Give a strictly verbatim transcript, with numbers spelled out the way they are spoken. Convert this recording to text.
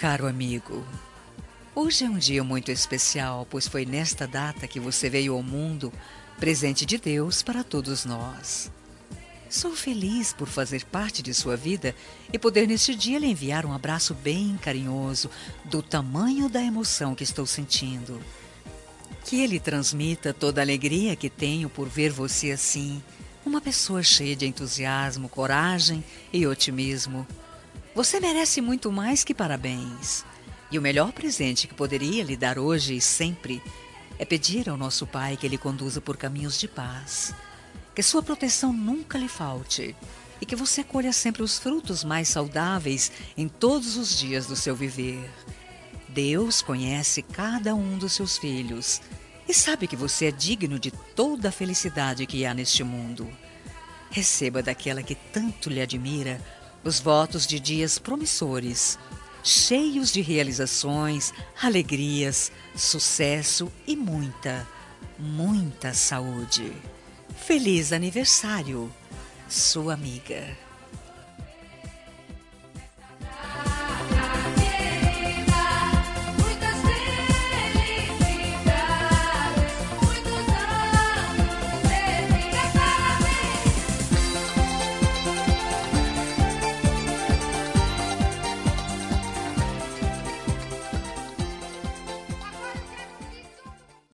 Caro amigo, hoje é um dia muito especial, pois foi nesta data que você veio ao mundo, presente de Deus para todos nós. Sou feliz por fazer parte de sua vida e poder neste dia lhe enviar um abraço bem carinhoso, do tamanho da emoção que estou sentindo. Que ele transmita toda a alegria que tenho por ver você assim, uma pessoa cheia de entusiasmo, coragem e otimismo. Você merece muito mais que parabéns. E o melhor presente que poderia lhe dar hoje e sempre é pedir ao nosso Pai que lhe conduza por caminhos de paz. Que sua proteção nunca lhe falte e que você colha sempre os frutos mais saudáveis em todos os dias do seu viver. Deus conhece cada um dos seus filhos e sabe que você é digno de toda a felicidade que há neste mundo. Receba daquela que tanto lhe admira os votos de dias promissores, cheios de realizações, alegrias, sucesso e muita, muita saúde. Feliz aniversário, sua amiga.